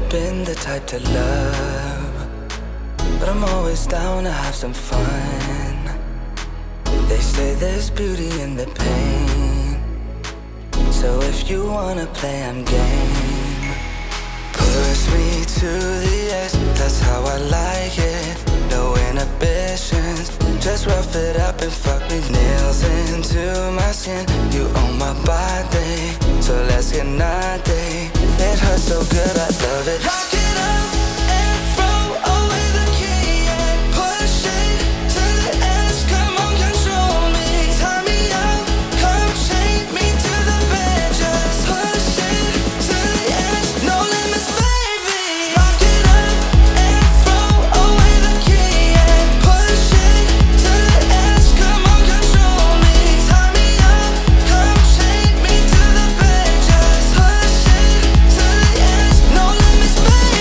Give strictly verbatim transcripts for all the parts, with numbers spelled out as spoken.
been the type to love, but I'm always down to have some fun. They say there's beauty in the pain, so if you wanna play, I'm game. Push me to the edge, that's how I like it. No inhibitions, just rough it up and fuck me. Nails into my skin, you own my body, so let's get naughty. It hurts so good, I love it. Lock it up and throw away the key and push it to the edge. Come on, control me. Tie me up, come chain me to the bed. Just push it to the edge, no limits, baby. Lock it up and throw away the key and push it to the edge. Come on, control me. Tie me up, come chain me to the bed. Just push it to the edge, no limits, baby.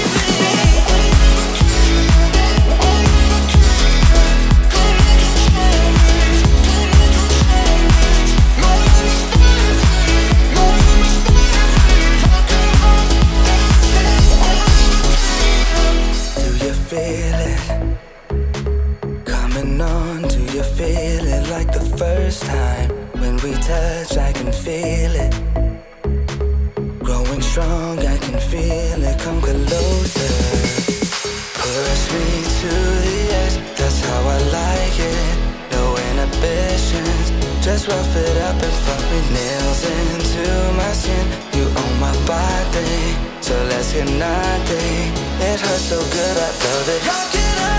Do you feel it coming on? Do you feel it like the first time? When we touch, I can feel it growing strong, I can feel it. Come closer, push me to the edge, that's how I like it. No inhibitions, just rough it up and fuck me. Nails into my skin, you own my body, so let's get naughty. It hurts so good, I love it. Rock it up.